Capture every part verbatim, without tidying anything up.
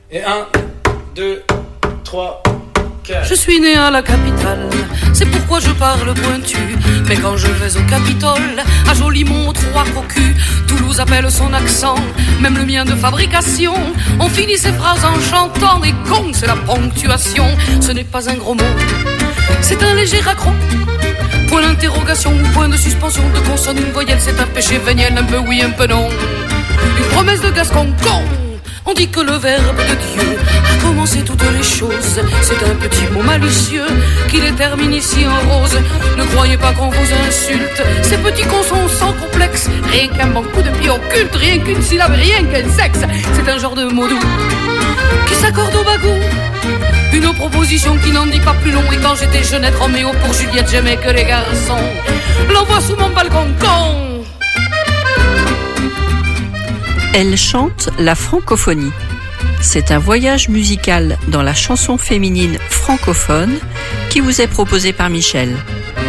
Et un, deux, trois, quatre. Je suis né à la capitale, c'est pourquoi je parle pointu. Mais quand je vais au Capitole, à Jolimont, trois cocus, Toulouse appelle son accent, même le mien de fabrication. On finit ses phrases en chantant, et con, c'est la ponctuation. Ce n'est pas un gros mot, c'est un léger raccro. Point d'interrogation ou point de suspension, de consonne, une voyelle, c'est un péché véniel, un peu oui, un peu non. Une promesse de Gascon, con. On dit que le verbe de Dieu a commencé toutes les choses. C'est un petit mot malicieux qui détermine ici en rose. Ne croyez pas qu'on vous insulte, ces petits cons sont sans complexe. Rien qu'un bon coup de pied occulte, rien qu'une syllabe, rien qu'un sexe. C'est un genre de mot doux qui s'accorde au bagou. Une proposition qui n'en dit pas plus long. Et quand j'étais jeunette Roméo, pour Juliette j'aimais que les garçons l'envoient sous mon balcon, con. Elle chante la francophonie. C'est un voyage musical dans la chanson féminine francophone qui vous est proposé par Michel.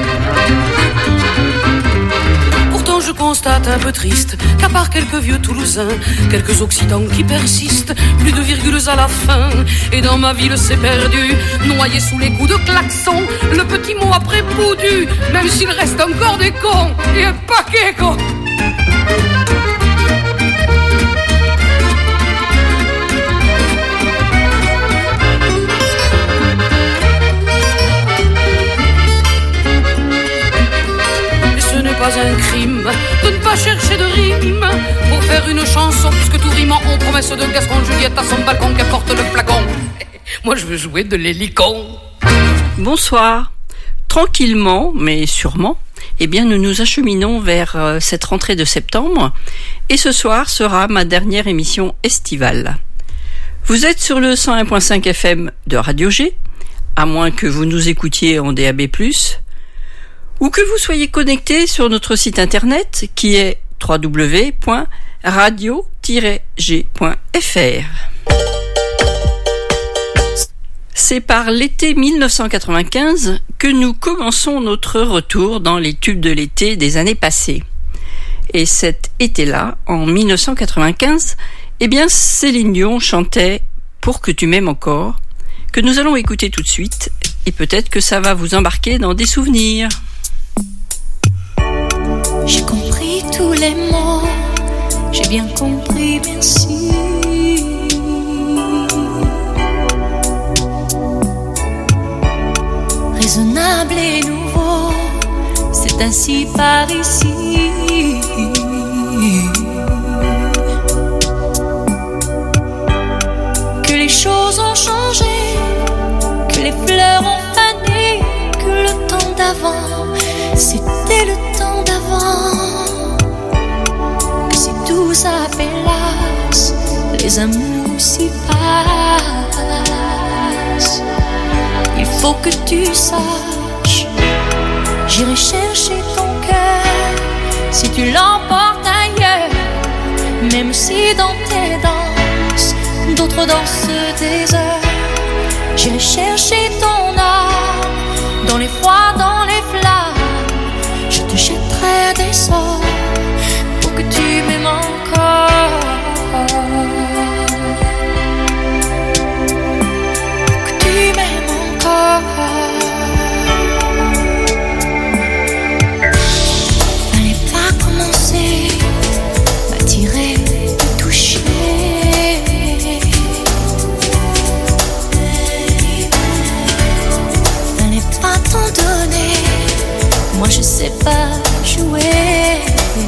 Pourtant je constate un peu triste qu'à part quelques vieux Toulousains, quelques Occitans qui persistent, plus de virgules à la fin. Et dans ma ville c'est perdu, noyé sous les coups de klaxon, le petit mot après boudu, même s'il reste encore des cons, et un paquet con. Pas un crime de ne pas chercher de rime pour faire une chanson, puisque tout rime en promesse de Gascon. Juliette à son balcon qui apporte le flacon. Moi je veux jouer de l'hélicon. Bonsoir. Tranquillement, mais sûrement, eh bien nous nous acheminons vers euh, cette rentrée de septembre, et ce soir sera ma dernière émission estivale. Vous êtes sur le cent un virgule cinq F M de Radio G, à moins que vous nous écoutiez en D A B plus, ou que vous soyez connecté sur notre site internet qui est w w w point radio tiret g point f r. C'est par l'été mille neuf cent quatre-vingt-quinze que nous commençons notre retour dans les tubes de l'été des années passées. Et cet été-là, en mille neuf cent quatre-vingt-quinze, eh bien Céline Dion chantait « Pour que tu m'aimes encore », que nous allons écouter tout de suite, et peut-être que ça va vous embarquer dans des souvenirs. J'ai compris tous les mots, j'ai bien compris, merci. Raisonnable et nouveau, c'est ainsi par ici. Que les choses ont changé, que les fleurs ont fané, que le temps d'avant, c'était le temps d'avant. Que si tout s'appelasse, les amours s'y passent. Il faut que tu saches, j'irai chercher ton cœur si tu l'emportes ailleurs. Même si dans tes danses, d'autres dansent des heures. J'irai chercher ton âme dans les froids, dans les flammes. Je te jetterai des sorts pour que tu m'aimes encore. Pour que tu m'aimes encore. Fallait pas commencer à tirer, à toucher. Fallait pas t'en donner. Moi je sais pas jouer.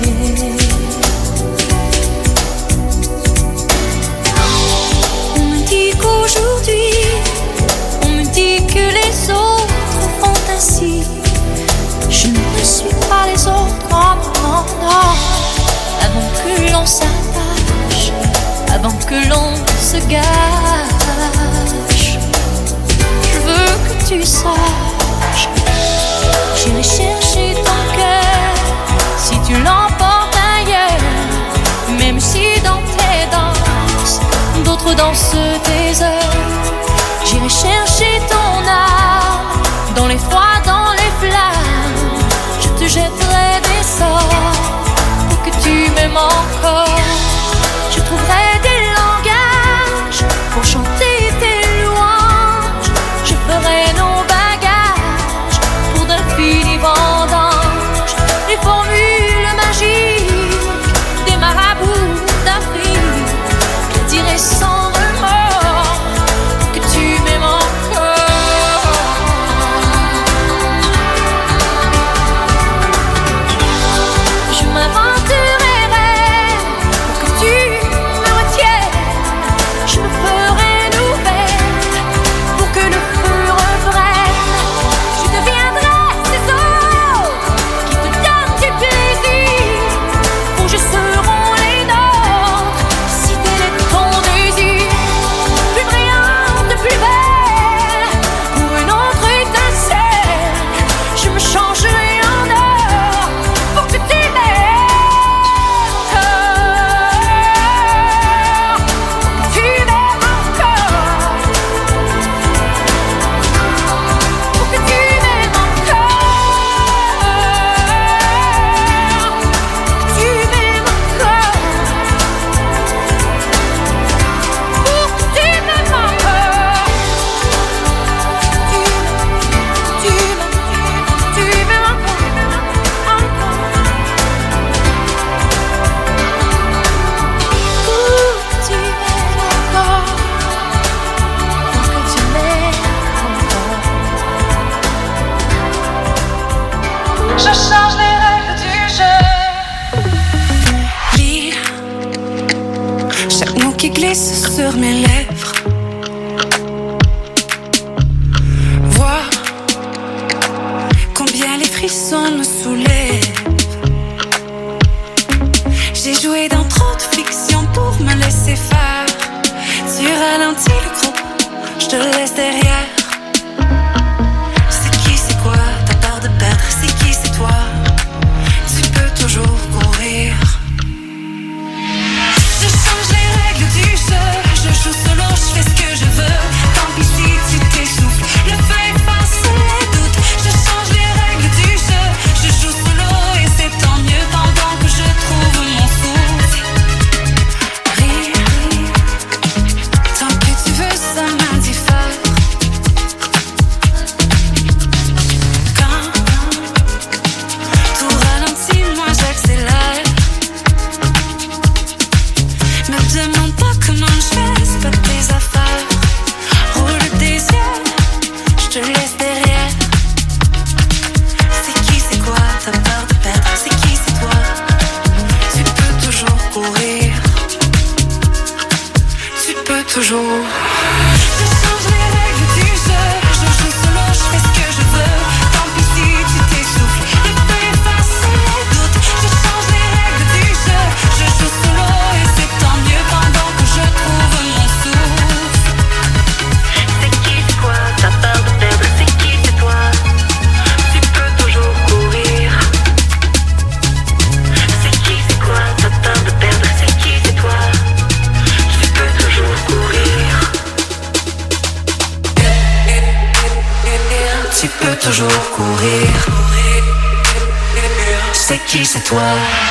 On me dit qu'aujourd'hui, on me dit que les autres font ainsi. Je ne suis pas les autres, non, non, non. Avant que l'on s'attache, avant que l'on se gâche, je veux que tu saches, j'irai chercher ton cœur si tu l'emportes ailleurs. Même si dans tes danses, d'autres dansent tes heures. J'irai chercher ton âme dans les froids, dans les flammes. Je te jetterai des sorts pour que tu m'aimes encore. Je trouverai des langages pour chanter sur mes lèvres. Vois combien les frissons me soulèvent. J'ai joué dans trop de fiction pour me laisser faire. Tu ralentis le groupe, je te laisse derrière. C'est qui, c'est quoi, t'as peur de perdre. C'est qui, c'est toi, tu peux toujours courir. Je change les règles du jeu, je joue solo, je fais ce que je veux. Tant pis si tu t'essouffles, le feu efface les doutes. Je change les règles du jeu, je joue solo et c'est tant mieux pendant que je trouve mon souffle. Rire, tant que tu veux ça m'indiffère. Quand tout ralentit, moi j'accélère. Me demande pas comment je fais, c'est pas tes affaires. Roule tes yeux, je te laisse derrière. C'est qui, c'est quoi, t'as peur de perdre. C'est qui, c'est toi, tu peux toujours courir. Tu peux toujours. Je change les règles du jeu, je joue solo, je fais ce que je veux. Tant pis si tu t'essouffles, le feu efface les doutes. Je change les règles du jeu, je joue solo et c'est tant mieux pendant que je trouve mon souffle. C'est qui, c'est quoi, t'as peur de perdre. C'est qui, c'est toi, tu peux toujours courir. C'est qui, c'est quoi, t'as peur de perdre. C'est qui, c'est toi, tu peux toujours courir. Tu peux toujours courir. C'est qui, c'est toi.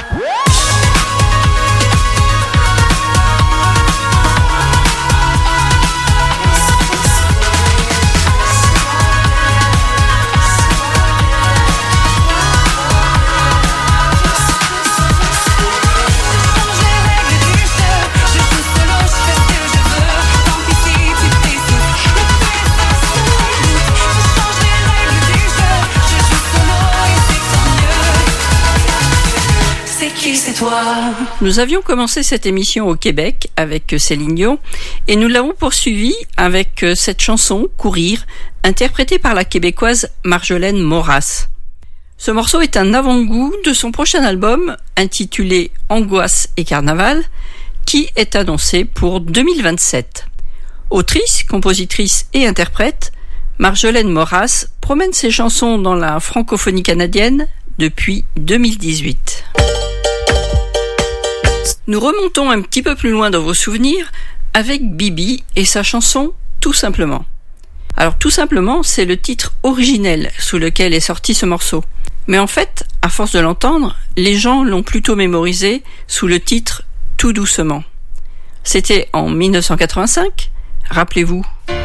Nous avions commencé cette émission au Québec avec Céline Dion et nous l'avons poursuivie avec cette chanson « Courir » interprétée par la québécoise Marjolaine Moras. Ce morceau est un avant-goût de son prochain album intitulé « Angoisse et Carnaval » qui est annoncé pour deux mille vingt-sept. Autrice, compositrice et interprète, Marjolaine Moras promène ses chansons dans la francophonie canadienne depuis deux mille dix-huit. Nous remontons un petit peu plus loin dans vos souvenirs avec Bibi et sa chanson « Tout simplement ». Alors tout simplement, c'est le titre originel sous lequel est sorti ce morceau. Mais en fait, à force de l'entendre, les gens l'ont plutôt mémorisé sous le titre « Tout doucement ». C'était en dix-neuf cent quatre-vingt-cinq, rappelez-vous.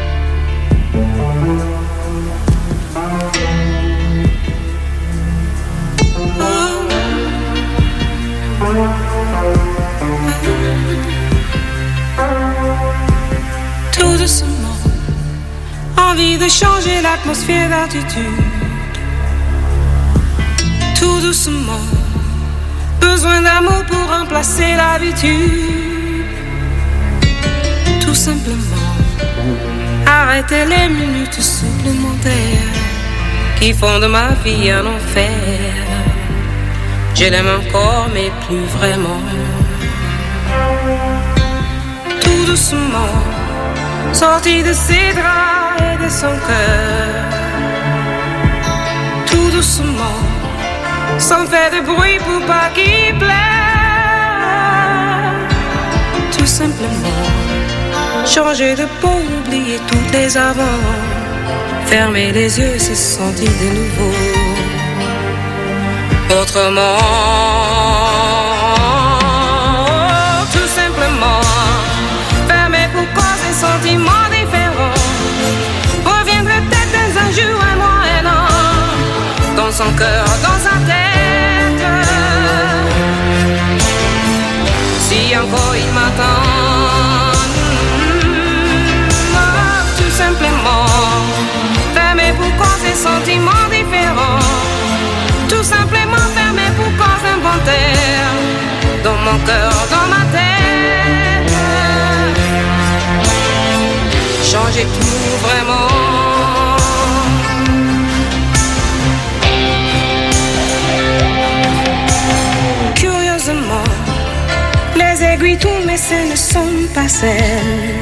Tout doucement, envie de changer l'atmosphère d'attitude. Tout doucement, besoin d'amour pour remplacer l'habitude. Tout simplement, arrêter les minutes supplémentaires qui font de ma vie un enfer. Je l'aime encore mais plus vraiment. Tout doucement, sorti de ses draps et de son cœur. Tout doucement, sans faire de bruit pour pas qu'il pleure. Tout simplement, changer de peau, oublier toutes les avant. Fermer les yeux, se sentir de nouveau autrement. Oh, tout simplement, fermer pour causer sentiments différents. Reviendrait peut-être un jour, un mois, un an, dans son cœur, dans sa tête. Si encore il m'attend, oh, tout simplement, fermer pour causer sentiments différents. Tout simplement fermé pour cause inventaire. Dans mon cœur, dans ma tête. changer tout vraiment. Curieusement, les aiguilles tournent mais ce ne sont pas celles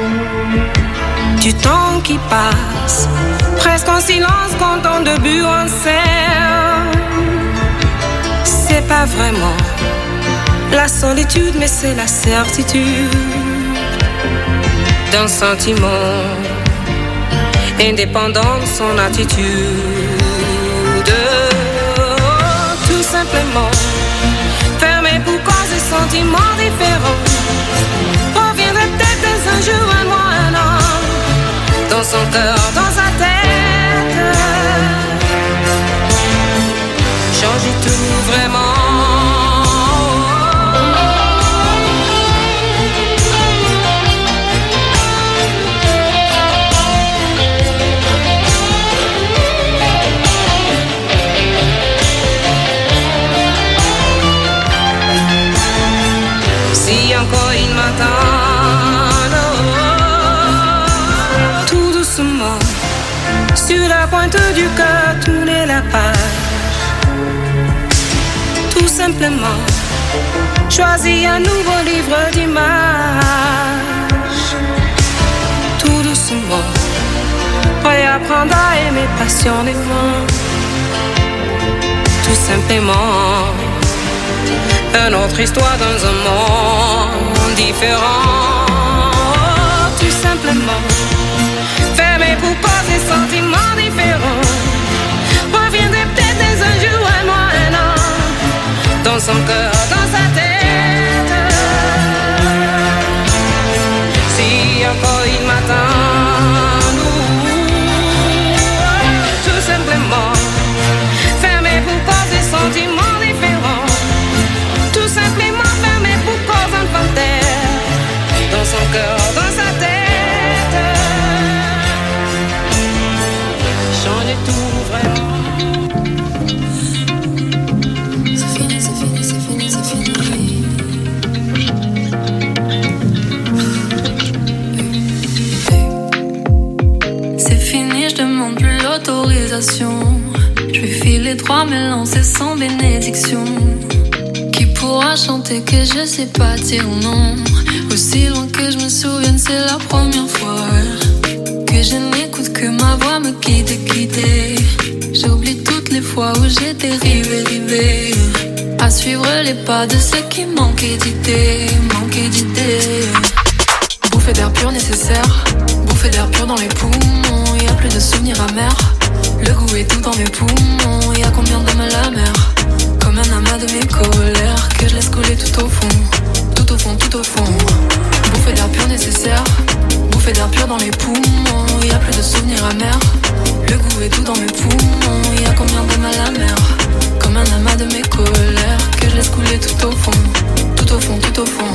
du temps qui passe, presque en silence quand ton début en serre. C'est pas vraiment la solitude mais c'est la certitude d'un sentiment indépendant de son attitude. Tout simplement fermé pour cause de sentiments différents. Reviendrait peut-être un jour, un mois, un an, dans son cœur, dans sa tête. Changer tout vraiment. Si encore il m'attend, oh, tout doucement, sur la pointe du cœur, tourner la page. Tout simplement, choisis un nouveau livre d'images. Tout doucement, réapprendre à aimer passionnément. Tout simplement, une autre histoire dans un monde différent. Tout simplement, fermé pour poser sentiments différents. Reviendrait peut-être un jour, un mois, un an, dans son cœur, dans sa tête. Si encore il m'attend, tout simplement, fermé pour poser sentiments différents. Tout simplement fermé pour cause un panthère, dans son cœur, dans sa tête. Changer tout vraiment. C'est fini, c'est fini, c'est fini, c'est fini. C'est fini, je demande plus l'autorisation. Je vais filer droit, mais lancer sans bénédiction. Qui pourra chanter que je sais pas dire non. Aussi loin que je me souvienne, c'est la première fois que je n'écoute que ma voix me quitte et quitter. J'oublie toutes les fois où j'étais rivée, rivée, à suivre les pas de ceux qui manquaient d'idées, manquaient d'idées. Bouffée d'air pur nécessaire, bouffée d'air pur dans les poumons. Y'a plus de souvenirs amers, le goût est tout dans mes poumons. Y'a combien d'hommes à la mer, comme un amas de mes colères que je laisse couler tout au fond, tout au fond, tout au fond. Bouffée d'air pur nécessaire, bouffée d'air pur dans les poumons. Y'a plus de souvenirs amers, le goût est tout dans mes poumons. Y'a combien d'hommes à la mer, comme un amas de mes colères que je laisse couler tout au fond, tout au fond, tout au fond.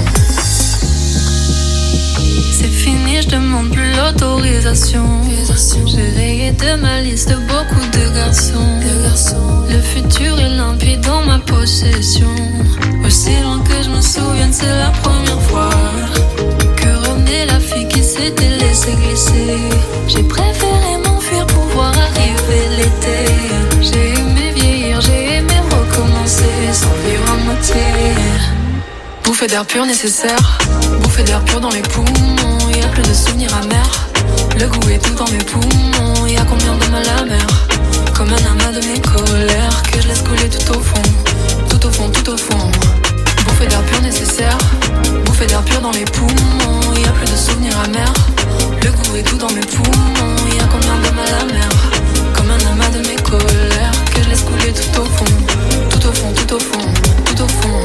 C'est fini, je demande plus l'autorisation. J'ai rayé de ma liste beaucoup de garçons. Le futur est limpide dans ma possession. Aussi loin que je me souvienne, c'est la première fois que revenait la fille qui s'était laissée glisser. J'ai préféré m'enfuir pour voir arriver l'été. J'ai aimé vieillir, j'ai aimé recommencer sans vivre à moitié. Bouffée d'air pur nécessaire, bouffée d'air pur dans les poumons. Y'a plus de souvenirs amers, le goût est tout dans mes poumons. Y'a combien d'hommes à la mer, comme un amas de mes colères que je laisse couler tout au fond, tout au fond, tout au fond. Bouffée d'air pur nécessaire, bouffée d'air pur dans les poumons. Y'a plus de souvenirs amers, le goût est tout dans mes poumons. Y'a combien d'hommes à la mer, comme un amas de mes colères que je laisse couler tout au fond, tout au fond, tout au fond, tout au fond.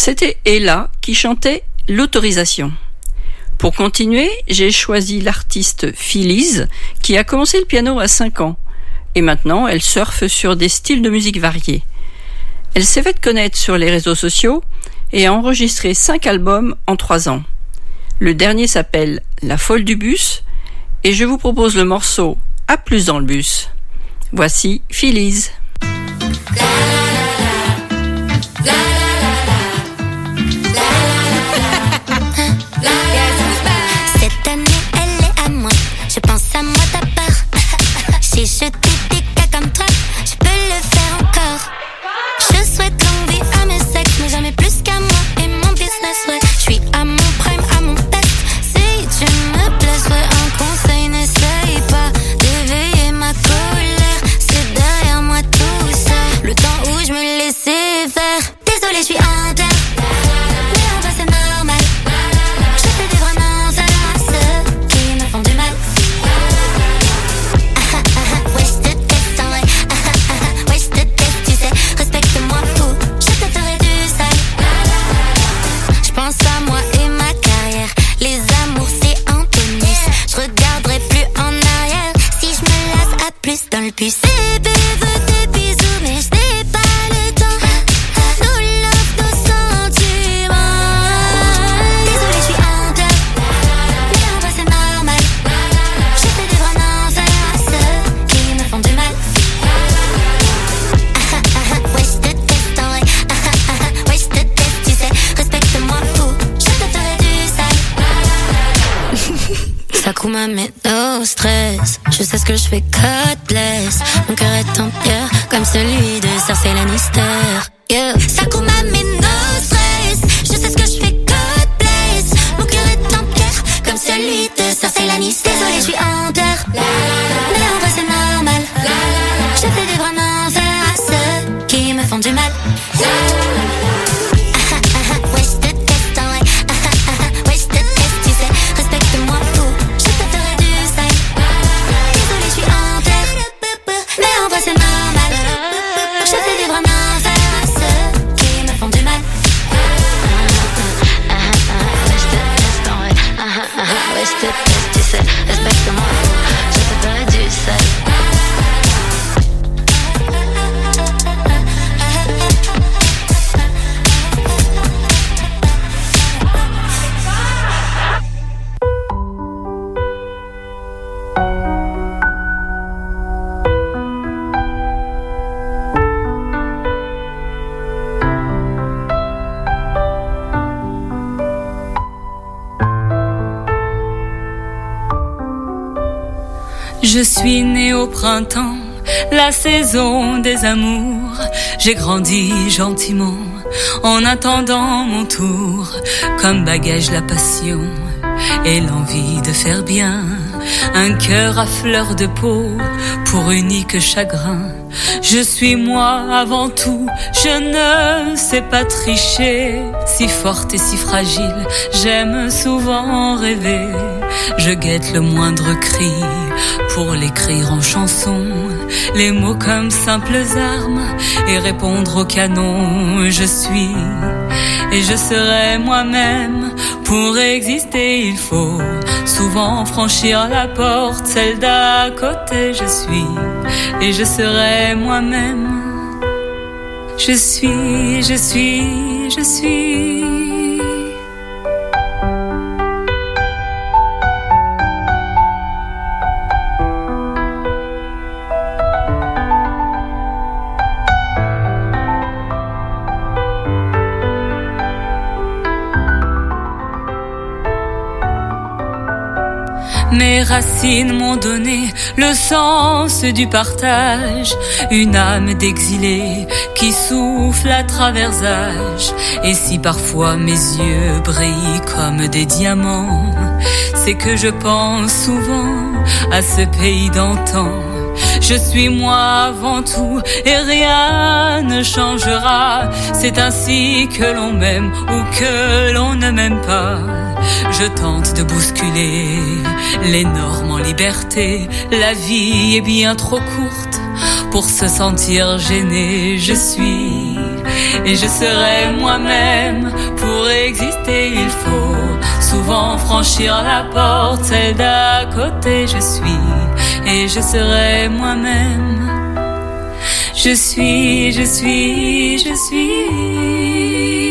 C'était Ella qui chantait l'autorisation. Pour continuer, j'ai choisi l'artiste Phyllis qui a commencé le piano à cinq ans et maintenant elle surfe sur des styles de musique variés. Elle s'est fait connaître sur les réseaux sociaux et a enregistré cinq albums en trois ans. Le dernier s'appelle La folle du bus et je vous propose le morceau À plus dans le bus. Voici Phyllis. Cette année elle est à moi, je pense à moi ta part. Si je t'ai des cas comme toi, je peux le faire encore. Je souhaite longue vie à mes ex, mais jamais plus qu'à moi et mon business, ouais. Je suis à mon prime, à mon best. Si tu me blesses, ouais, un conseil, n'essaye pas d'éveiller ma colère. C'est derrière moi tout ça, le temps où je me laissais faire. Désolée, je suis en terre, mais en vrai c'est normal. Je fais des vraiment à ceux qui me font du mal. Ah ah ah, ouais, je te teste en vrai. Ah ah ah, ouais, je te teste, tu sais. Respecte-moi fou, je te ferai du sale. Je pense à moi et ma carrière. Les amours c'est en tennis. Je regarderai plus en arrière si je me lasse à plus dans le bus. Bébé veut des bisous mais je n'ai pas le temps. Nos love, nos sentiments. Désolée, je suis en deuil, mais en vrai c'est normal. Je fais des vraiment à ceux qui me font du mal. Ah ah ah, ouais, je te teste en vrai. Ah ah ah, ouais, je te teste, tu sais. Respecte-moi fou, je te ferai du sale. Ça coule ma met au stress. Je sais ce que je fais, God bless. Mon cœur est en pierre, comme celui de Cersei Lannister. Yeah. Ça coule ma met au stress. Je sais ce que je fais, God bless. Mon cœur est en pierre, comme celui de Cersei Lannister. Désolée, je suis en terre, mais en vrai c'est normal. Je fais des vraiment à ceux qui me font du mal. Ah ah ah, ouais, je te teste en vrai. Ah ah ah, ouais, je te teste, tu sais. Respecte-moi fou, je te ferai du sale. Désolée, je suis en terre, mais en vrai c'est normal. Je fais des vraiment à ceux qui me font du mal. Ah ah ah, ouais, je te teste en vrai. Ah ah ah, ouais, je te teste, tu sais. Respecte-moi fou, je te ferai du sale. Je suis née au printemps, la saison des amours. J'ai grandi gentiment en attendant mon tour. Comme bagage la passion et l'envie de faire bien. Un cœur à fleur de peau pour unique chagrin. Je suis moi avant tout, je ne sais pas tricher. Si forte et si fragile, j'aime souvent rêver. Je guette le moindre cri pour l'écrire en chanson. Les mots comme simples armes et répondre au canon. Je suis et je serai moi-même. Pour exister il faut souvent franchir la porte, celle d'à côté. Je suis et je serai moi-même. Je suis, je suis, je suis. Mes racines m'ont donné le sens du partage, une âme d'exilé qui souffle à travers âge. Et si parfois mes yeux brillent comme des diamants, c'est que je pense souvent à ce pays d'antan. Je suis moi avant tout et rien ne changera. C'est ainsi que l'on m'aime ou que l'on ne m'aime pas. Je tente de bousculer les normes en liberté. La vie est bien trop courte pour se sentir gêné. Je suis et je serai moi-même. Pour exister, il faut souvent franchir la porte, celle d'à côté. Je suis et je serai moi-même. Je suis, je suis, je suis.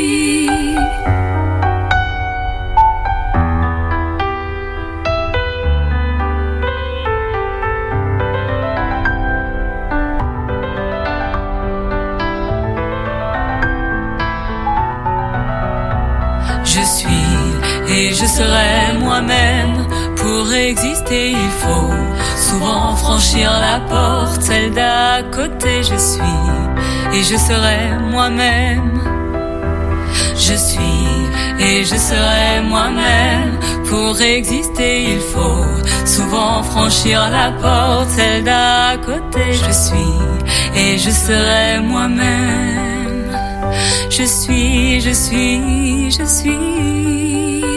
Je suis et je serai moi-même. Pour exister, il faut souvent franchir la porte, celle d'à côté. Je suis et je serai moi-même. Je suis et je serai moi-même. Pour exister, il faut souvent franchir la porte, celle d'à côté. Je suis et je serai moi-même. Je suis, je suis, je suis.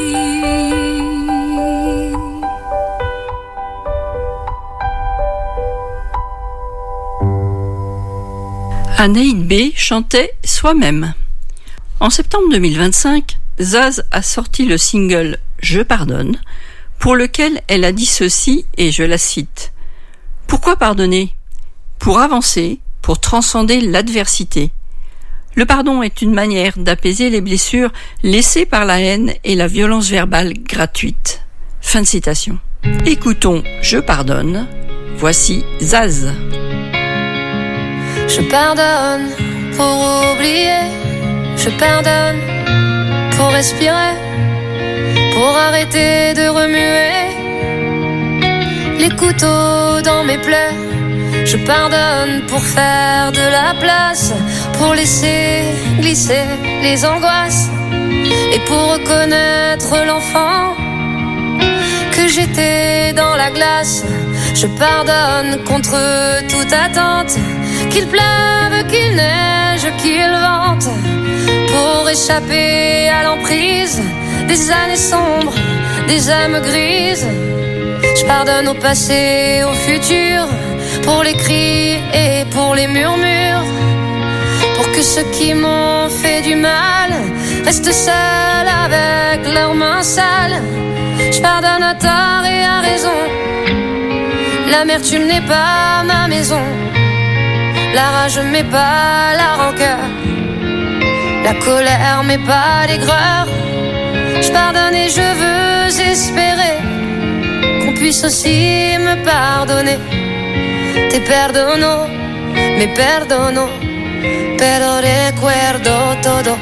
Anaïd B chantait Soi-même. En septembre deux mille vingt-cinq, Zaz a sorti le single Je pardonne, pour lequel elle a dit ceci, et je la cite. « Pourquoi pardonner ? Pour avancer, pour transcender l'adversité. Le pardon est une manière d'apaiser les blessures laissées par la haine et la violence verbale gratuite. » Fin de citation. Écoutons Je pardonne. Voici Zaz. Je pardonne pour oublier, je pardonne pour respirer, pour arrêter de remuer les couteaux dans mes plaies. Je pardonne pour faire de la place, pour laisser glisser les angoisses et pour reconnaître l'enfant que j'étais dans la glace. Je pardonne contre toute attente, qu'il pleuve, qu'il neige, qu'il vente, pour échapper à l'emprise des années sombres, des âmes grises. Je pardonne au passé, au futur, pour les cris et pour les murmures, pour que ceux qui m'ont fait du mal restent seuls avec leurs mains sales. Je pardonne à tort et à raison, l'amertume n'est pas ma maison. La rage m'est pas la rancœur, la colère m'est pas l'aigreur. Je pardonne et je veux espérer qu'on puisse aussi me pardonner. Te perdono, me perdono, pero recuerdo todo.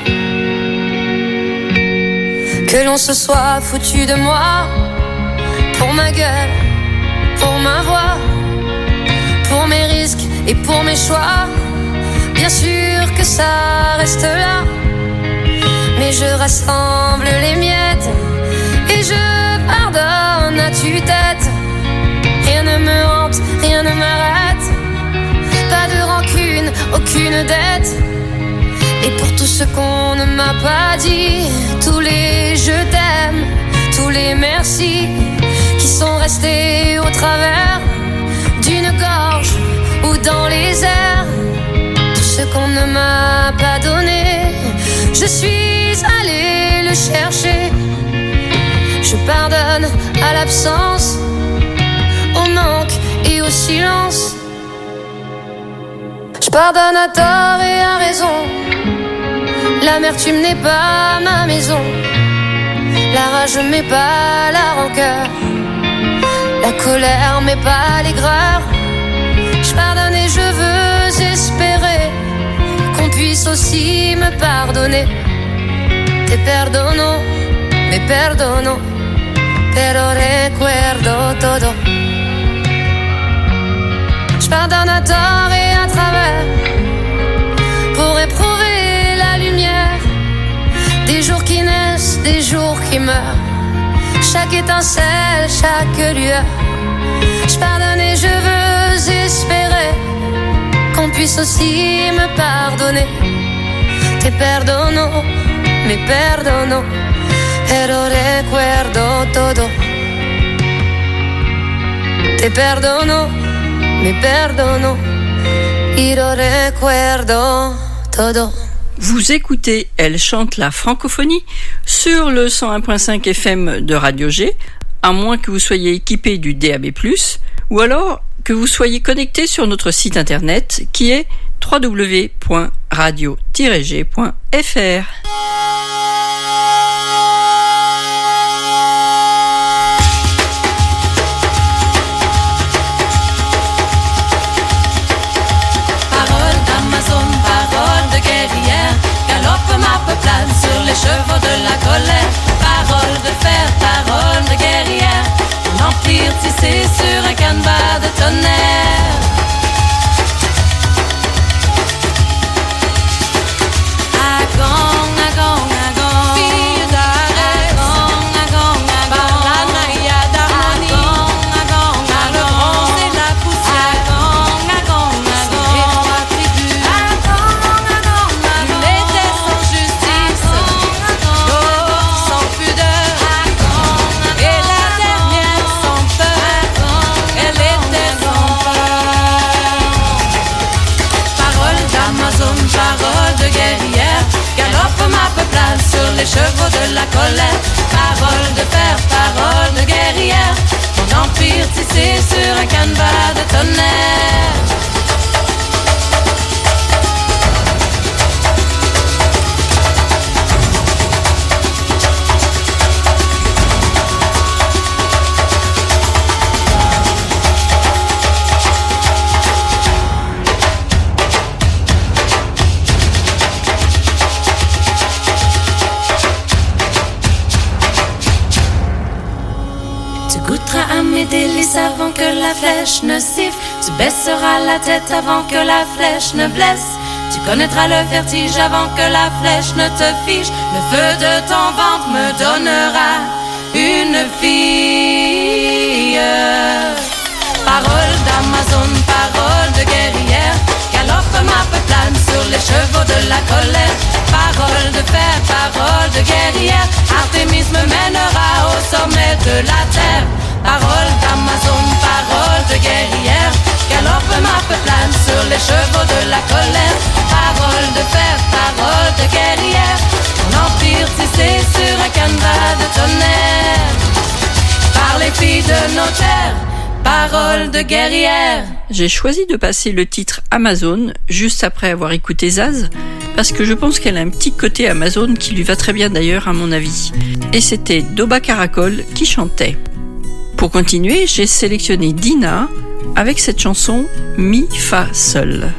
Que l'on se soit foutu de moi, pour ma gueule, pour ma voix, pour mes risques et pour mes choix, bien sûr que ça reste là. Mais je rassemble les miettes et je pardonne à tue-tête. Rien ne me hante, rien ne m'arrête, pas de rancune, aucune dette. Et pour tout ce qu'on ne m'a pas dit, tous les je t'aime, tous les merci qui sont restés au travers d'une gorge ou dans les airs, tout ce qu'on ne m'a pas donné, je suis allée le chercher. Je pardonne à l'absence, au manque et au silence. Je pardonne à tort et à raison, l'amertume n'est pas ma maison. La rage m'est pas la rancœur, la colère m'est pas l'aigreur. Je pardonne et je veux espérer qu'on puisse aussi me pardonner. Te perdono, me perdono, pero recuerdo todo. Je pardonne à tort et à travers, pour éprouver la lumière des jours qui naissent, des jours qui meurent, chaque étincelle, chaque lueur. Je pardonne et je veux espérer qu'on puisse aussi me pardonner. Te perdono, me perdono, pero recuerdo todo. Te perdono, me perdono, y lo recuerdo todo. Vous écoutez Elle chante la francophonie sur le cent un virgule cinq F M de Radio G, à moins que vous soyez équipé du D A B plus, ou alors que vous soyez connecté sur notre site internet qui est w w w point radio tiret g point f r. Sur les chevaux de la colère, parole de fer, parole de guerrière, un empire tissé sur un canevas de tonnerre. Agong, agong, agong, fille d'Arès, agong, agong, agong, par la naïade d'harmonie, agong, agong, par le bronze et la poussière, agong, agong, agong, les trois tribus, agong, agong, agong, il était sans justice, l'autre sans pudeur, et la dernière sans peur, elle était sans peur. Parole d'Amazone, parole de guerrière, galope ma peuplade sur les chevaux de la colère. Parole de fer, parole de guerrière, mon empire tissé sur un canevas de tonnerre. À mes délices avant que la flèche ne siffle, tu baisseras la tête avant que la flèche ne blesse, tu connaîtras le vertige avant que la flèche ne te fiche, le feu de ton ventre me donnera une fille. Parole d'Amazone, parole de guerrière, galope ma peuplade sur les chevaux de la colère. Parole de fer, parole de guerrière, Artémis me mènera au sommet de la terre. Parole d'Amazone, parole de guerrière, galope ma peuplade sur les chevaux de la colère. Parole de fer, parole de guerrière, mon empire tissé sur un canevas de tonnerre. Par les filles de nos terres, parole de guerrière. J'ai choisi de passer le titre Amazone juste après avoir écouté Zaz, parce que je pense qu'elle a un petit côté Amazone qui lui va très bien d'ailleurs à mon avis. Et c'était Doba Caracol qui chantait. Pour continuer, j'ai sélectionné Dina avec cette chanson Mi Fa Sol.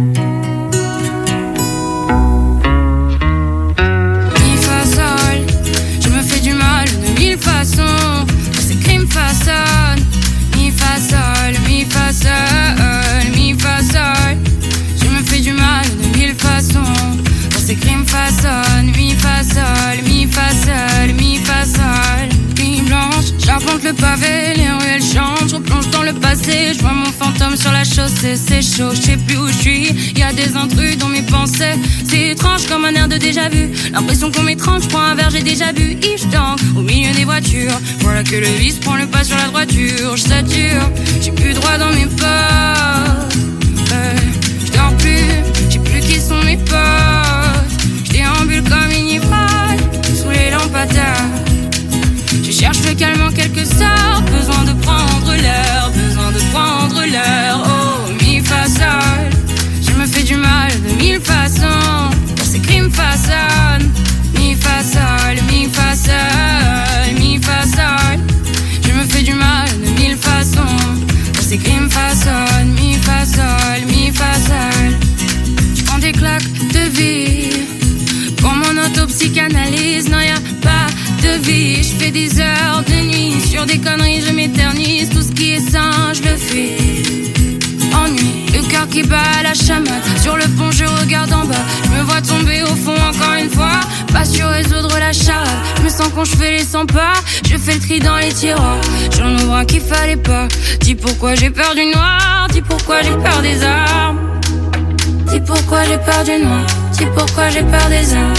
Mi Fa Sol, je me fais du mal de mille façons, ces crimes façonnent. Mi Fa Sol, Mi Fa Sol, Mi Fa Sol, je me fais du mal de mille façons, ces crimes façonnent. Mi Fa Sol, Mi Fa Sol, Mi Fa Sol. Blanche, j'arpente le pavé, les ruelles changent, je replonge dans le passé, je vois mon fantôme sur la chaussée, c'est chaud, je sais plus où je suis, y a des intrus dans mes pensées, c'est étrange comme un air de déjà vu, l'impression qu'on m'étrange, je prends un verre, j'ai déjà bu, et je tangue au milieu des voitures, voilà que le vice prend le pas sur la droiture, je sature, j'ai plus droit dans mes potes, hey, je dors plus, j'ai plus qui sont mes potes, je déambule comme une ivrogne, sous les lampadaires. Je cherche le calme en quelque sorte, besoin de prendre l'heure, besoin de prendre l'heure. Oh, mi fa sol, je me fais du mal de mille façons, pour ces crimes façonnent. Mi fa sol, mi fa sol, mi fa sol, je me fais du mal de mille façons, pour ces crimes façonnent. Mi fa sol, mi fa sol, je prends des claques de vie, pour mon autopsychanalyse, non y'a pas de vie, je fais des heures de nuit, sur des conneries je m'éternise, tout ce qui est sain je le fais. Ennui, le cœur qui bat à la chamade, sur le pont je regarde en bas, je me vois tomber au fond encore une fois, pas su résoudre la charade, je me sens quand je fais les cent pas, je fais le tri dans les tiroirs, j'en ouvre un qu'il fallait pas, dis pourquoi j'ai peur du noir, dis pourquoi j'ai peur des armes, dis pourquoi j'ai peur du noir, dis pourquoi j'ai peur des armes.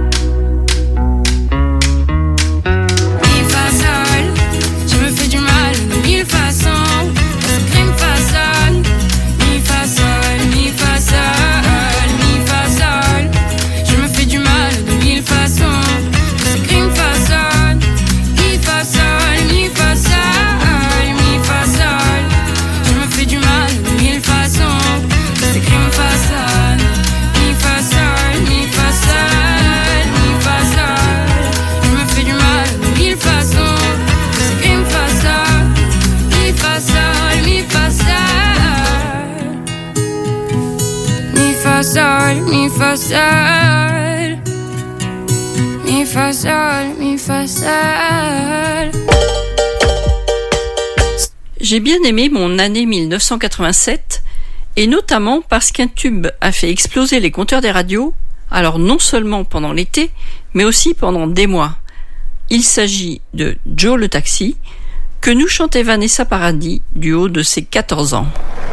Je me fais du mal de mille façons, ce crime façonne. Mi fa sol, mi fa sol, mi fa sol, je fa sol, mi fa sol. Mi fa sol, mi fa sol. J'ai bien aimé mon année mille neuf cent quatre-vingt-sept, et notamment parce qu'un tube a fait exploser les compteurs des radios, alors non seulement pendant l'été, mais aussi pendant des mois. Il s'agit de Joe le Taxi, que nous chantait Vanessa Paradis du haut de ses quatorze ans.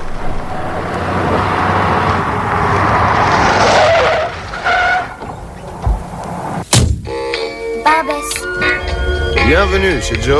Barbès. Bienvenue chez Joe.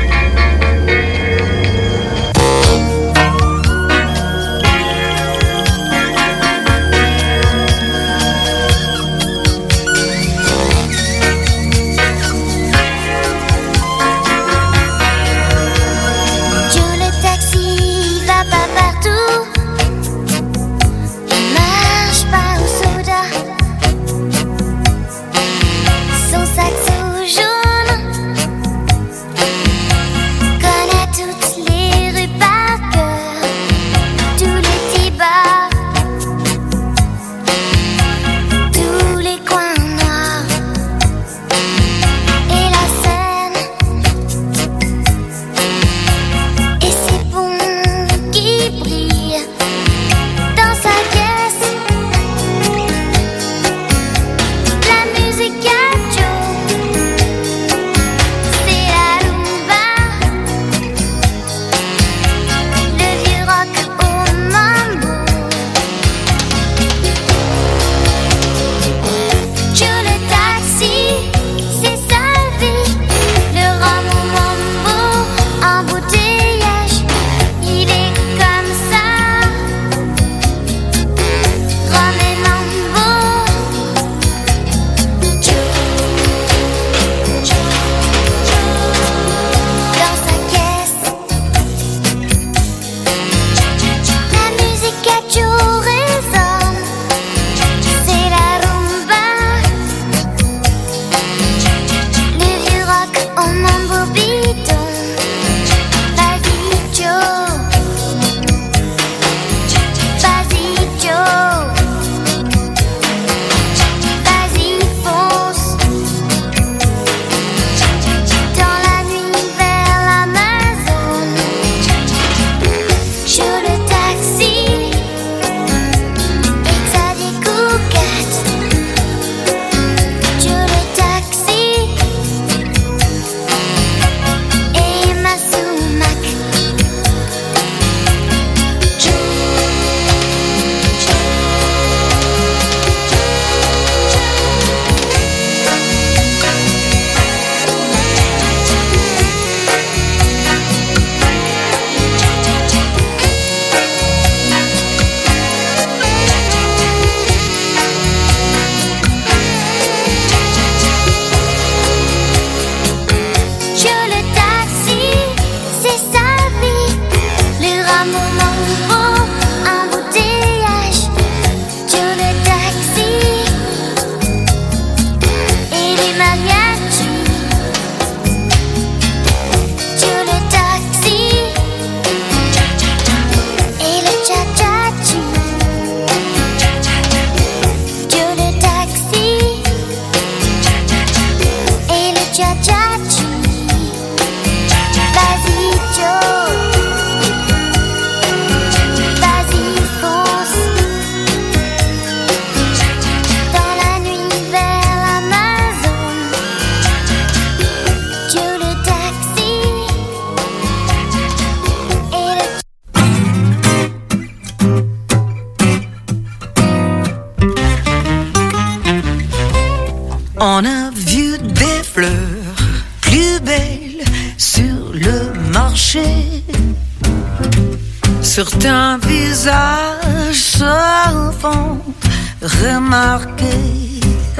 On a vu des fleurs plus belles sur le marché. Certains visages se font remarquer.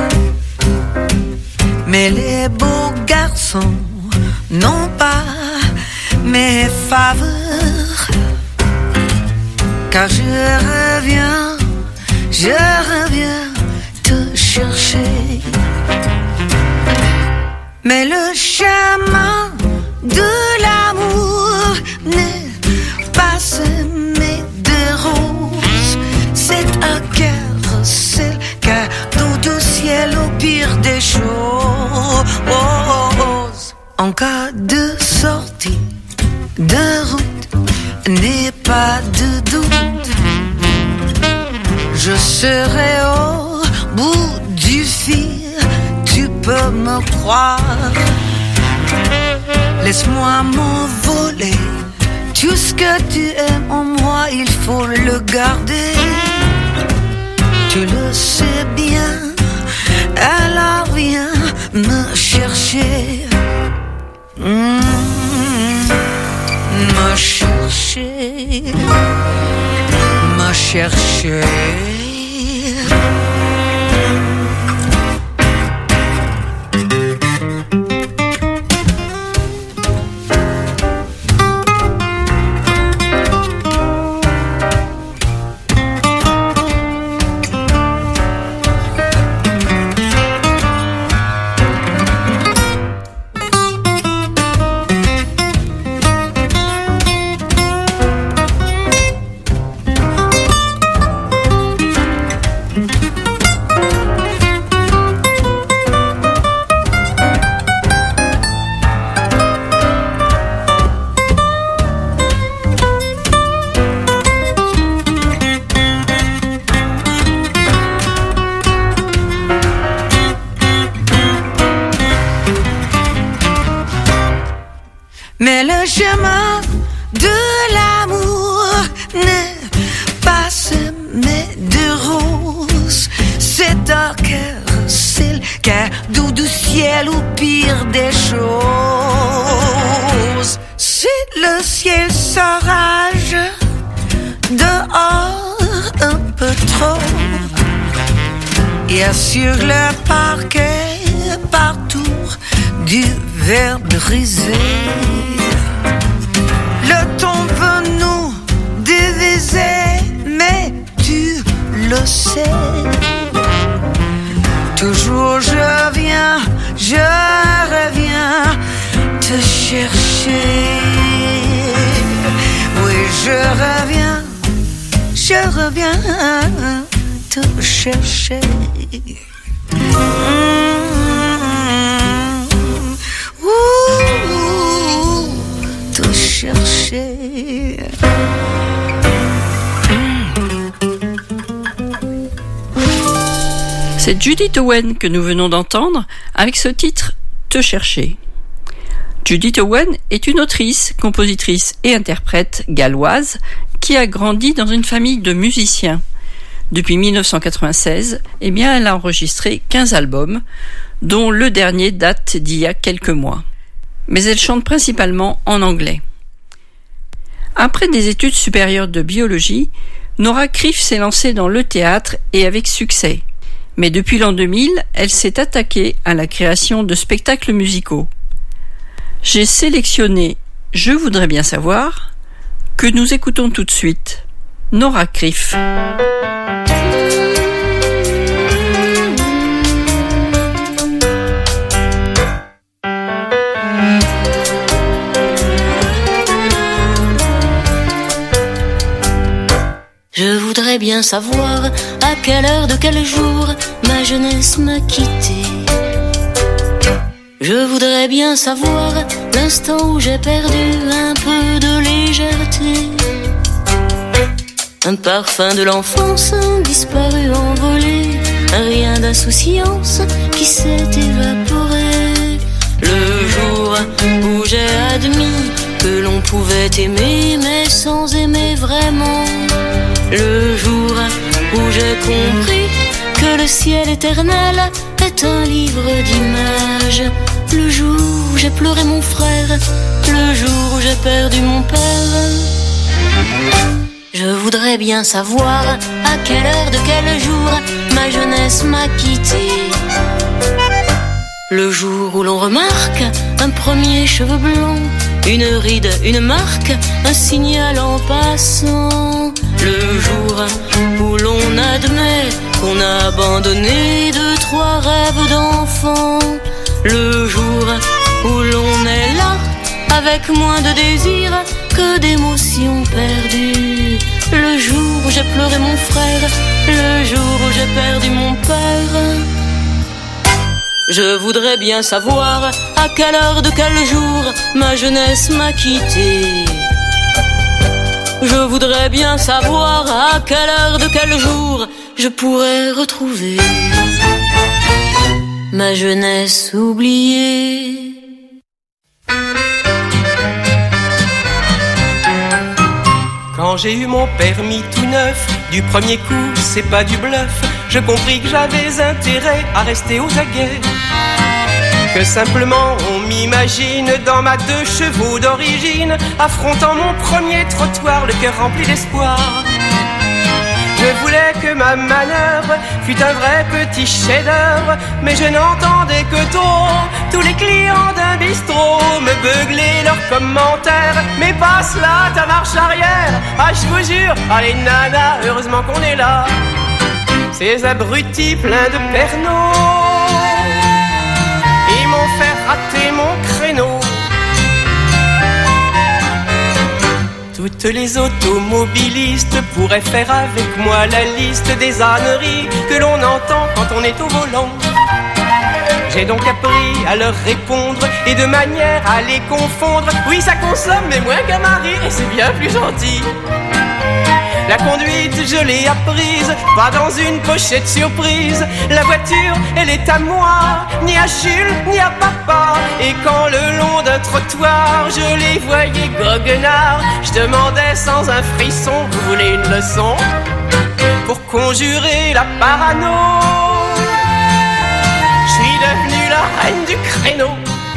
Mais les beaux garçons n'ont pas mes faveurs. Car je reviens, je reviens te chercher. Mais le chemin de l'amour n'est pas semé de roses. C'est un cœur en cas de sortie de route, n'aie pas de doute. Je serai au bout du fil, tu peux me croire. Laisse-moi m'envoler, tout ce que tu aimes en moi, il faut le garder. Tu le sais bien, alors viens me chercher. Mmh, me chercher, me chercher. Mais le chemin de l'amour n'est pas semé de roses. C'est un cœur, c'est le cadeau du ciel ou pire des choses. Si le ciel s'orage dehors un peu trop, il y a sur le parquet partout du verre brisé. Le temps peut nous diviser, mais tu le sais. Toujours je viens, je reviens te chercher. Oui, je reviens, je reviens te chercher. Mmh. Ouh, te chercher. C'est Judith Owen que nous venons d'entendre avec ce titre « Te chercher ». Judith Owen est une autrice, compositrice et interprète galloise qui a grandi dans une famille de musiciens. Depuis mille neuf cent quatre-vingt-seize, eh bien, elle a enregistré quinze albums, dont le dernier date d'il y a quelques mois. Mais elle chante principalement en anglais. Après des études supérieures de biologie, Nora Criff s'est lancée dans le théâtre et avec succès. Mais depuis l'an deux mille, elle s'est attaquée à la création de spectacles musicaux. J'ai sélectionné « Je voudrais bien savoir » que nous écoutons tout de suite. Nora Criff. Je voudrais bien savoir à quelle heure de quel jour ma jeunesse m'a quitté. Je voudrais bien savoir l'instant où j'ai perdu un peu de légèreté. Un parfum de l'enfance disparu, envolé, un rien d'insouciance qui s'est évaporé. Le jour où j'ai admis que l'on pouvait aimer mais sans aimer vraiment. Le jour où j'ai compris que le ciel éternel est un livre d'images. Le jour où j'ai pleuré mon frère, le jour où j'ai perdu mon père. Je voudrais bien savoir à quelle heure de quel jour ma jeunesse m'a quitté. Le jour où l'on remarque un premier cheveu blond, une ride, une marque, un signal en passant. Le jour où l'on admet qu'on a abandonné deux, trois rêves d'enfant. Le jour où l'on est là, avec moins de désir que d'émotions perdues. Le jour où j'ai pleuré mon frère, le jour où j'ai perdu mon père. Je voudrais bien savoir à quelle heure de quel jour ma jeunesse m'a quitté. Je voudrais bien savoir à quelle heure de quel jour je pourrais retrouver ma jeunesse oubliée. Quand j'ai eu mon permis tout neuf, du premier coup, c'est pas du bluff, je compris que j'avais intérêt à rester aux aguets. Que simplement on m'imagine dans ma deux chevaux d'origine, affrontant mon premier trottoir, le cœur rempli d'espoir. Je voulais que ma manœuvre fût un vrai petit chef-d'œuvre, mais je n'entendais que trop tous les clients d'un bistrot me beugler leurs commentaires. Mais passe là ta marche arrière, ah je vous jure, allez nana, heureusement qu'on est là. Ces abrutis pleins de pernots, ils m'ont fait rater mon créneau. Toutes les automobilistes pourraient faire avec moi la liste des âneries que l'on entend quand on est au volant. J'ai donc appris à leur répondre et de manière à les confondre. Oui, ça consomme, mais moins qu'un mari, et c'est bien plus gentil. La conduite, je l'ai apprise, pas dans une pochette surprise. La voiture, elle est à moi, ni à Jules, ni à papa. Et quand le long d'un trottoir, je les voyais goguenards, je demandais sans un frisson, vous voulez une leçon pour conjurer la parano? Je suis devenue la reine du créneau.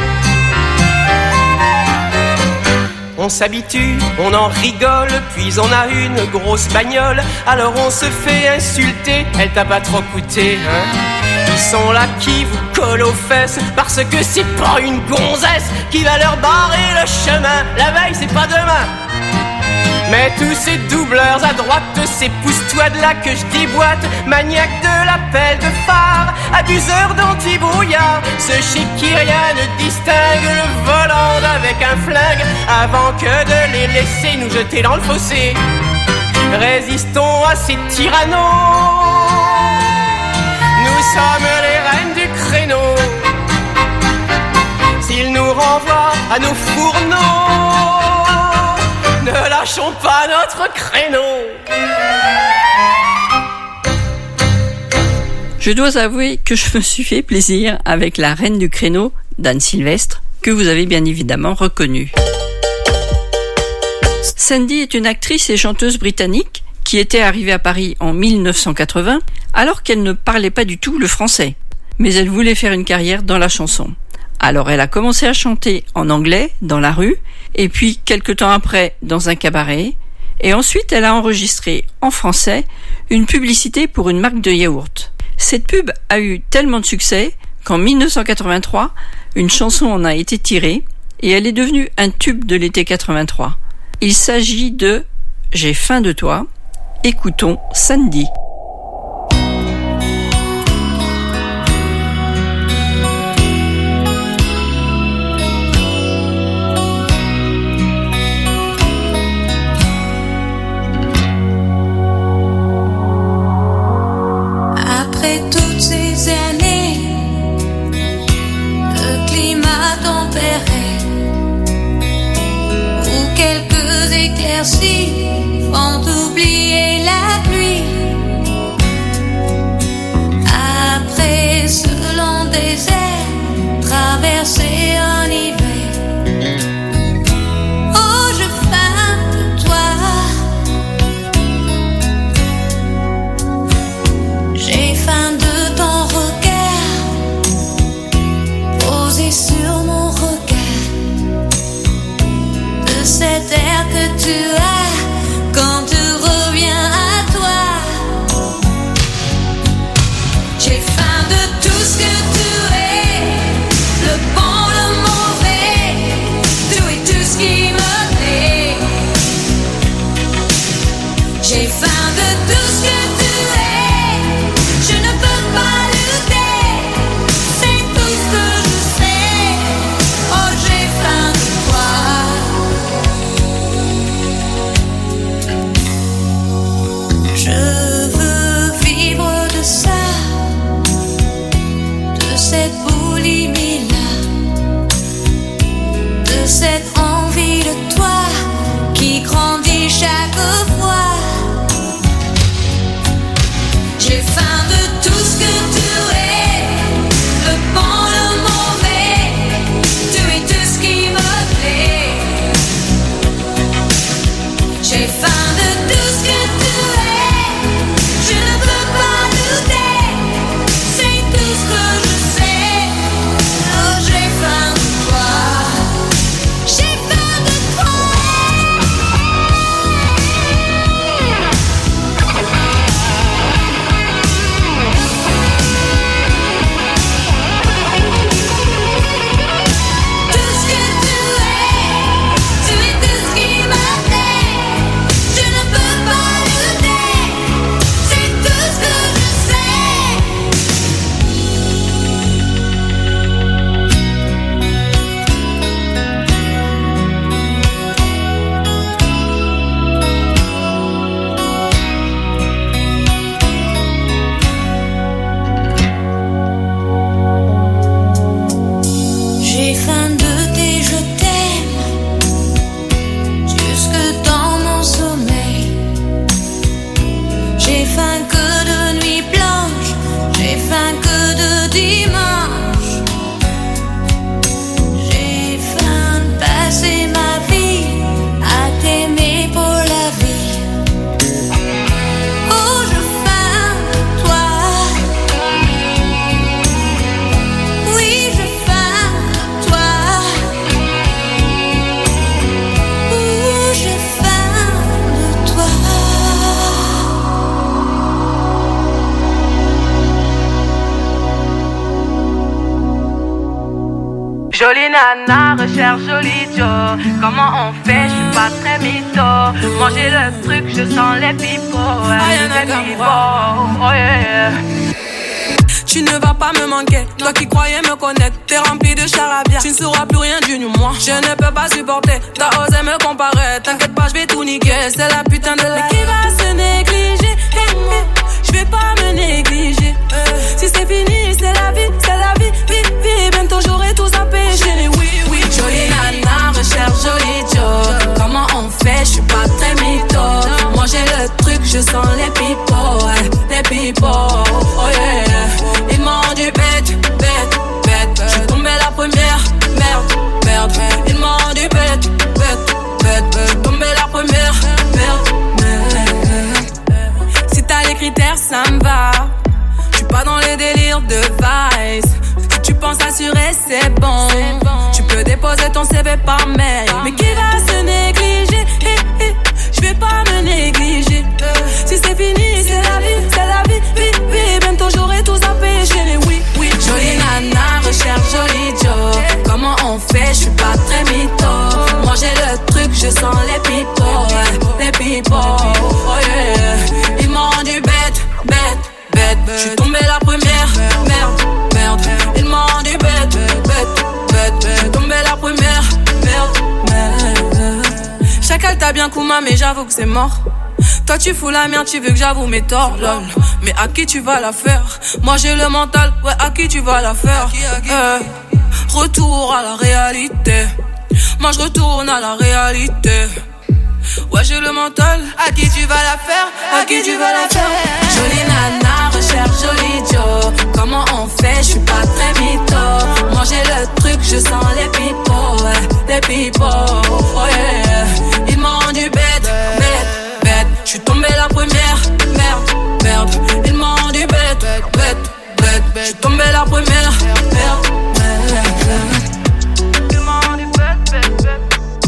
On s'habitue, on en rigole, puis on a une grosse bagnole. Alors on se fait insulter, elle t'a pas trop coûté, hein? Ils sont là qui vous collent aux fesses, parce que c'est pas une gonzesse qui va leur barrer le chemin. La veille, c'est pas demain. Mais tous ces doubleurs à droite, ces pousse-toi de là que je déboîte, maniaques de l'appel de phare, abuseurs d'anti-brouillard, ceux chez qui rien ne distingue le volant d'avec un flingue, avant que de les laisser nous jeter dans le fossé. Résistons à ces tyrannos, nous sommes les reines du créneau. S'ils nous renvoient à nos fourneaux, ne lâchons pas notre créneau. Je dois avouer que je me suis fait plaisir avec la reine du créneau d'Anne Sylvestre, que vous avez bien évidemment reconnue. Sandy est une actrice et chanteuse britannique qui était arrivée à Paris en mille neuf cent quatre-vingts alors qu'elle ne parlait pas du tout le français. Mais elle voulait faire une carrière dans la chanson. Alors elle a commencé à chanter en anglais dans la rue, et puis quelque temps après dans un cabaret, et ensuite elle a enregistré en français une publicité pour une marque de yaourt. Cette pub a eu tellement de succès qu'en mille neuf cent quatre-vingt-trois, une chanson en a été tirée et elle est devenue un tube de l'été quatre-vingt-trois. Il s'agit de « J'ai faim de toi ». Écoutons Sandy. Après toutes ces années de climat tempéré, où quelques éclaircies font oublier la pluie, après ce long désert traversé en hiver, oh je faim de toi. J'ai faim de ton regard posé sur mon regard, de cet air que tu as quand tu reviens à toi. J'ai faim de tout ce que tu es. Jolie nana, recherche joli Joe. Comment on fait, je suis pas très mytho. Manger le truc, je sens les pipeaux. Les pipeaux, oh yeah. Tu ne vas pas me manquer, toi qui croyais me connaître. T'es rempli de charabia, tu ne sauras plus rien du nous moi. Je ne peux pas supporter, t'as osé me comparer. T'inquiète pas, je vais tout niquer, c'est la putain de la. Mais qui va se négliger? Hey, hey, je vais pas me négliger. Si c'est fini, c'est la vie, c'est la vie, vie, vie. Bientôt j'aurai tout zappé, chérie, oui, oui. Jolie nana, recherche joli Joe. Comment on fait, je suis pas très mytho. Manger le truc, je sens les pipeaux, les pipeaux, oh yeah. Ils m'ont dit bête, bête, bête. Je suis tombé la première, merde, merde. Ils m'ont dit bête, bête, bête. Je suis tombé la première, merde, merde. Si t'as les critères, ça me va. Je suis pas dans les délires de vice. Si tu penses assurer, c'est bon. Tu peux déposer ton C V par mail. Mais qui va se négliger? Hey, hey. Je vais pas me négliger. Si c'est fini, c'est la vie, c'est la vie, vie, vie. Bientôt j'aurai tout zappé, chérie, oui, oui. Jolie nana, recherche joli Joe. Comment on fait, je suis pas très mytho. Manger le truc, je sens les pipeaux, les pipeaux, oh yeah. Ils m'ont dit bête, bête, bête. Je suis tombé la première, merde, merde. Ils m'ont dit bête, bête, bête. Je suis tombé la première, merde, merde. Chacal t'a bien Kouma, mais j'avoue que c'est mort. Toi tu fous la merde, tu veux que j'avoue mes torts, lol. Mais à qui tu vas la faire? Moi j'ai le mental, ouais, à qui tu vas la faire? Euh, retour à la réalité. Moi je retourne à la réalité. Ouais j'ai le mental. À qui tu vas la faire? À qui tu vas la faire? Jolie nana, recherche joli Joe. Comment on fait? Je suis pas très mytho. Manger le truc, je sens les pipeaux, les pipeaux, oh yeah. Ils m'ont dit bête, bête, bête. Je suis tombé la première, merde, merde. Ils m'ont dit bête, bête, bête. Je suis tombé la première, merde, merde. Ils m'ont dit bête, bête, bête.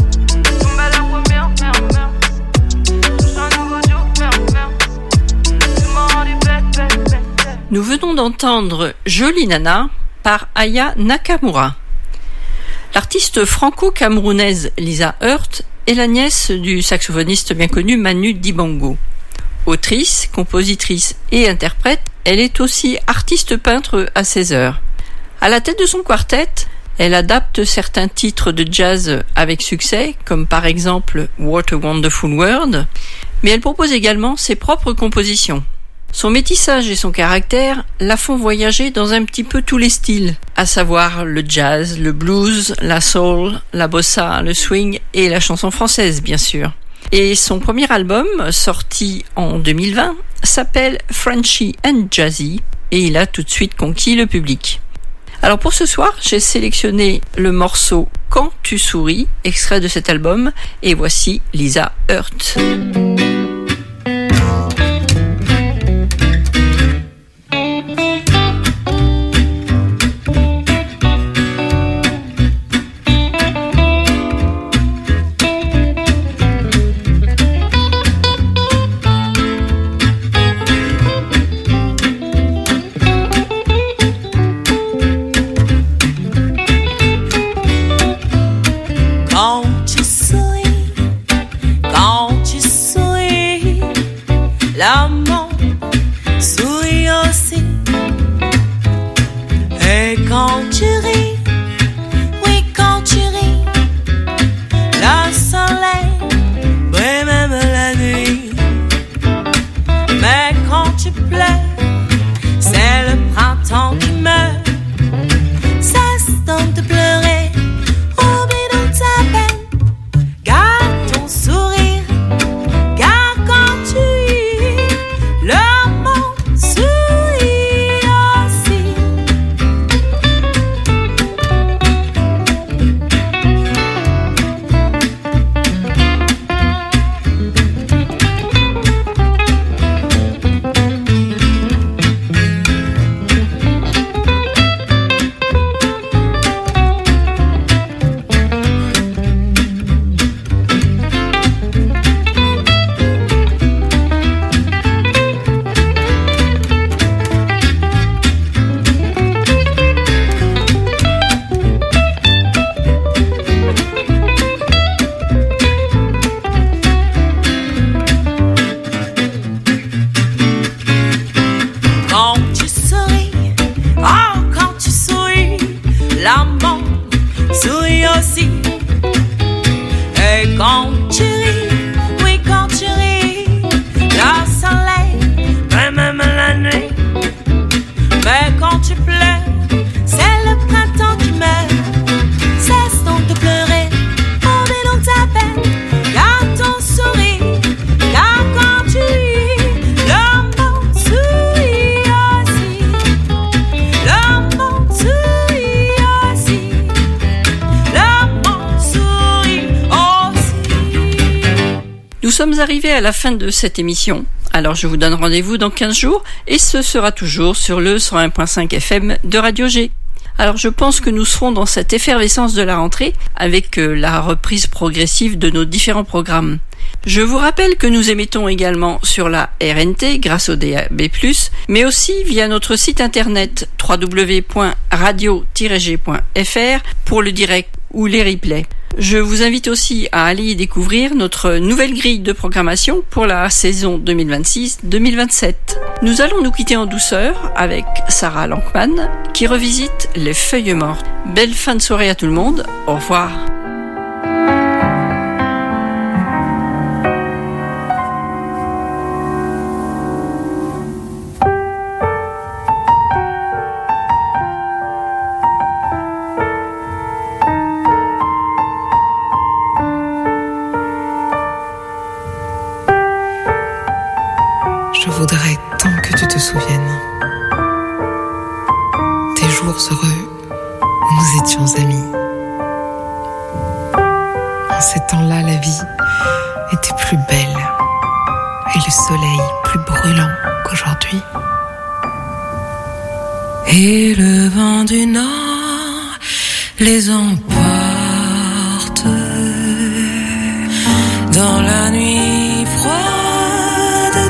Nous venons d'entendre Jolie Nana par Aya Nakamura. L'artiste franco-camerounaise Lisa Hurt est la nièce du saxophoniste bien connu Manu Dibango. Autrice, compositrice et interprète, elle est aussi artiste-peintre à ses heures. À la tête de son quartet, elle adapte certains titres de jazz avec succès, comme par exemple What a Wonderful World, mais elle propose également ses propres compositions. Son métissage et son caractère la font voyager dans un petit peu tous les styles, à savoir le jazz, le blues, la soul, la bossa, le swing et la chanson française bien sûr. Et son premier album, sorti en deux mille vingt, s'appelle Frenchy and Jazzy et il a tout de suite conquis le public. Alors pour ce soir, j'ai sélectionné le morceau Quand tu souris, extrait de cet album, et voici Lisa Hurt. Quand tu souris, quand tu souris. sommes arrivés à la fin de cette émission. Alors je vous donne rendez-vous dans quinze jours et ce sera toujours sur le cent un virgule cinq F M de Radio G. Alors je pense que nous serons dans cette effervescence de la rentrée avec euh, la reprise progressive de nos différents programmes. Je vous rappelle que nous émettons également sur la R N T grâce au D A B plus, mais aussi via notre site internet w w w point radio tiret g point f r pour le direct ou les replays. Je vous invite aussi à aller y découvrir notre nouvelle grille de programmation pour la saison deux mille vingt-six deux mille vingt-sept. Nous allons nous quitter en douceur avec Sarah Lankman qui revisite Les Feuilles Mortes. Belle fin de soirée à tout le monde, au revoir. Je voudrais tant que tu te souviennes des jours heureux où nous étions amis. En ces temps-là, la vie était plus belle et le soleil plus brûlant qu'aujourd'hui. Et le vent du nord les emporte dans la nuit froide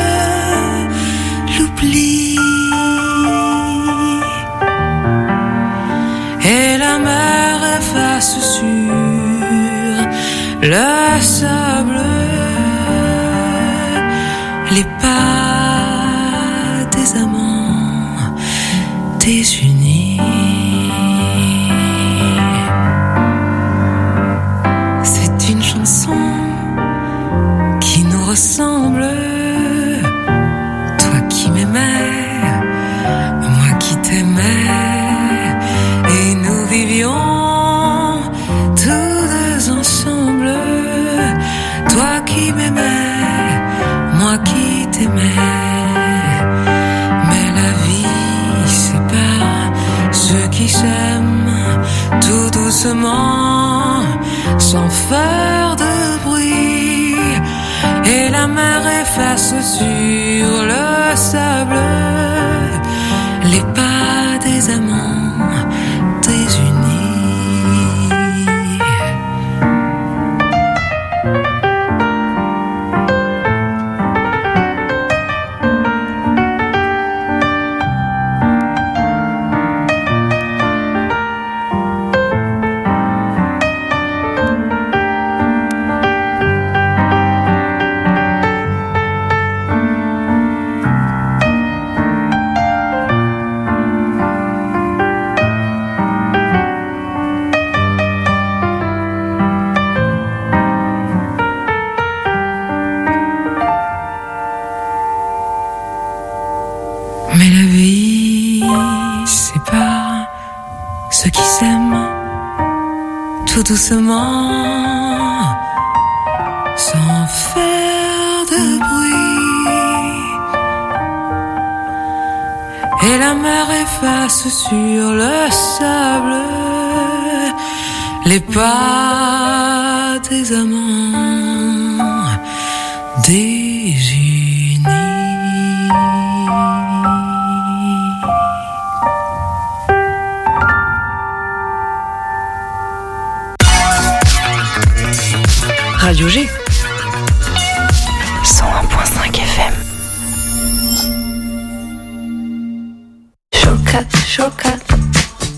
de l'oubli. Et la mer efface sur le sable les pas des amants désunis. C'est une chanson qui nous ressemble, toi qui m'aimais, moi qui t'aimais, et nous vivions tous deux ensemble, toi qui m'aimais, moi qui t'aimais. Mais la vie sépare ceux qui s'aiment tout doucement, sans faire de bruit. Et la mer efface sur le sable les pas des amants désunis. Mais la vie sépare ceux qui s'aiment tout doucement, sans faire de bruit. Et la mer efface sur le sable les pas des amants désunis. Radio G cent un virgule cinq F M. Chocat, chocat.